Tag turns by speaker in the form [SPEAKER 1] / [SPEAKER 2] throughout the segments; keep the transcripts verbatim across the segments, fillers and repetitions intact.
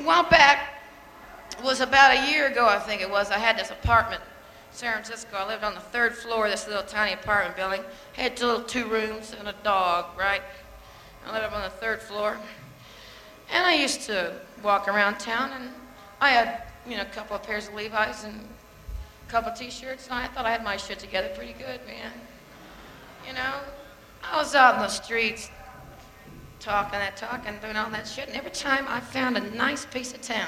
[SPEAKER 1] while back, it was about a year ago, I think it was, I had this apartment in San Francisco. I lived on the third floor of this little tiny apartment building. Had two little two rooms and a dog, right? I lived up on the third floor. And I used to walk around town, and I had, you know, a couple of pairs of Levi's and a couple of T-shirts, and I thought I had my shit together pretty good, man. You know, I was out in the streets talking that talk and doing all that shit, and every time I found a nice piece of talent,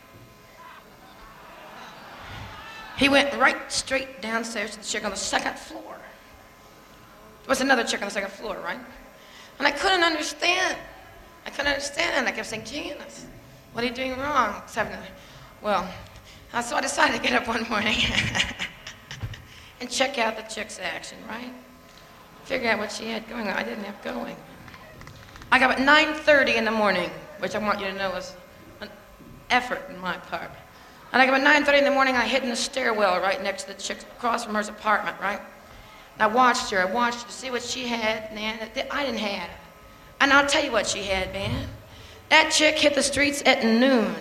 [SPEAKER 1] he went right straight downstairs to the chick on the second floor. There was another chick on the second floor, right? And I couldn't understand. I couldn't understand. I kept saying, Janice, what are you doing wrong? Except, well, so I decided to get up one morning and check out the chick's action, right? Figure out what she had going on. I didn't have going. I got up at nine thirty in the morning, which I want you to know was an effort on my part. And I got up at nine thirty in the morning, I hid in the stairwell right next to the chick across from her apartment, right? And I watched her. I watched her to see what she had, man, that I didn't have. And I'll tell you what she had, man. That chick hit the streets at noon.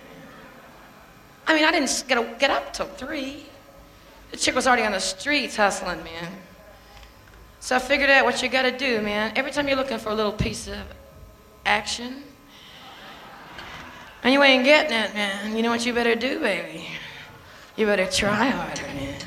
[SPEAKER 1] I mean, I didn't get, get up till three. The chick was already on the streets hustling, man. So I figured out what you gotta do, man. Every time you're looking for a little piece of action, and you ain't getting it, man, you know what you better do, baby? You better try harder, man.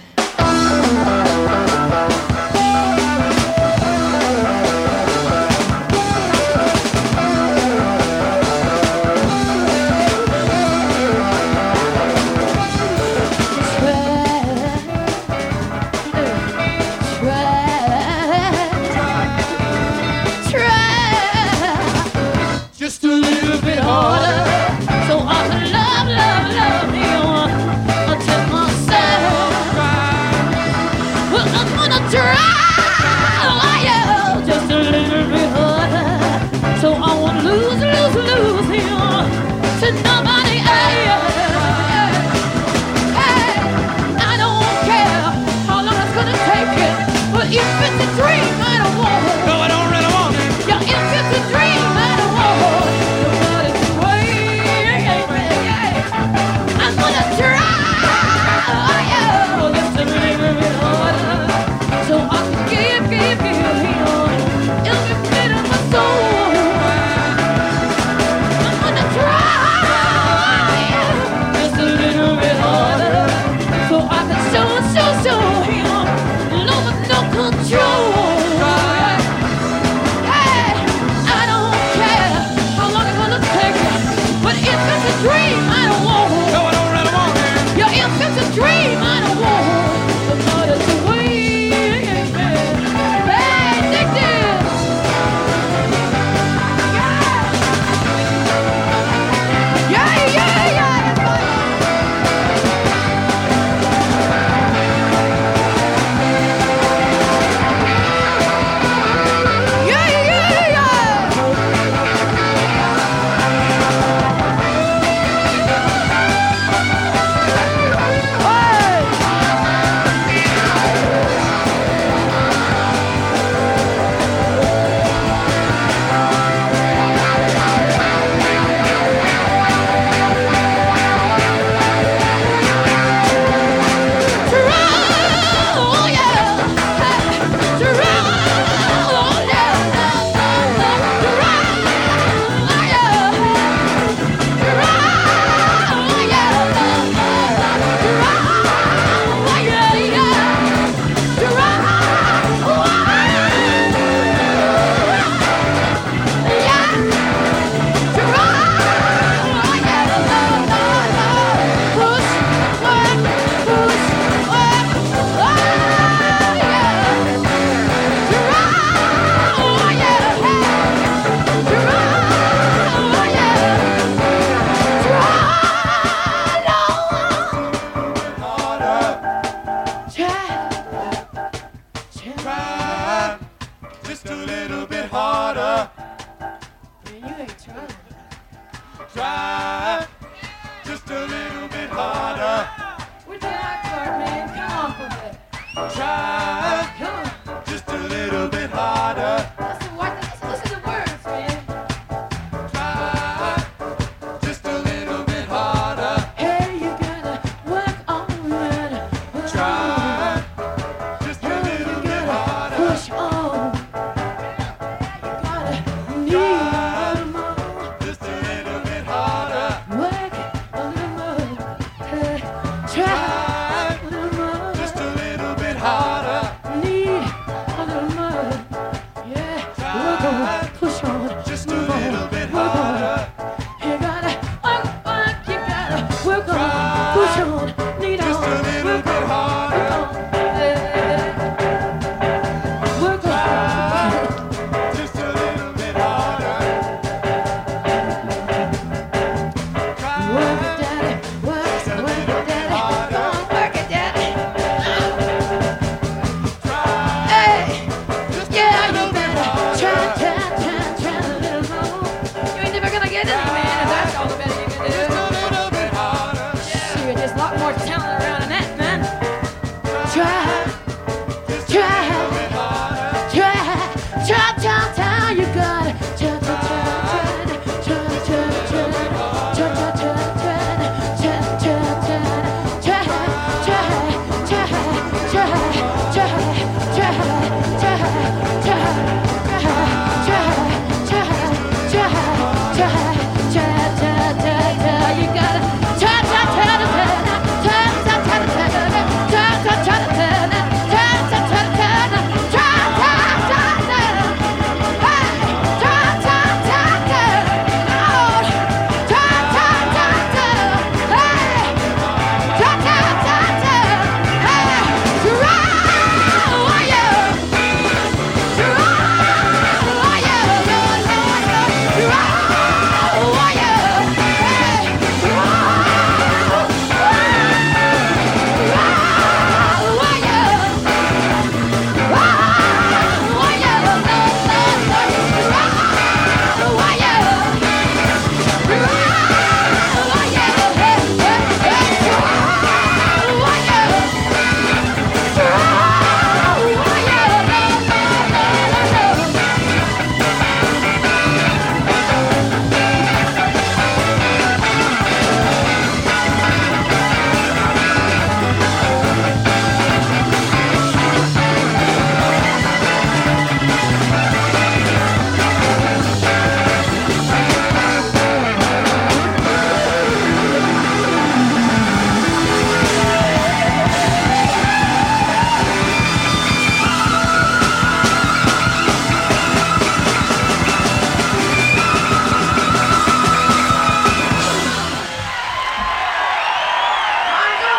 [SPEAKER 2] Just a little bit harder, so I can love, love, love you until myself. Well, I'm gonna try, yeah, just a little bit harder, so I won't lose, lose, lose him to nobody else. Hey, I don't care how long it's gonna take it, but if it's a dream, I don't want it. No, I don't really want it. Yeah, if it's a dream, I don't want it.
[SPEAKER 3] Just a little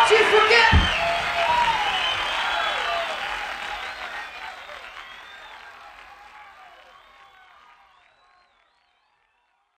[SPEAKER 1] you forget